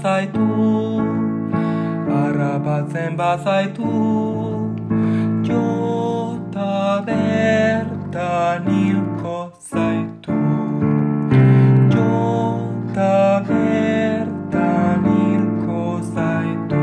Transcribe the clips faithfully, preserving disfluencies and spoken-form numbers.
bazaitu, harrapatzen bazaitu, jota bertan hilko zaitu, jota bertan hilko zaitu.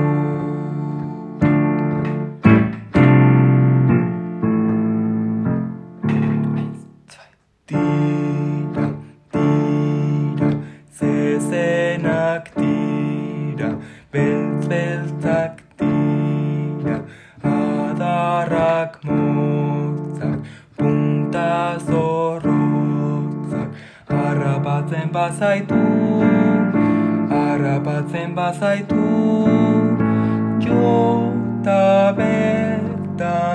Tira, tira, zezenak tira, beltz-beltzak tira, adarrak motzak, punta zorrotzak, harrapatzen bazaitu, harrapatzen bazaitu, jota bertan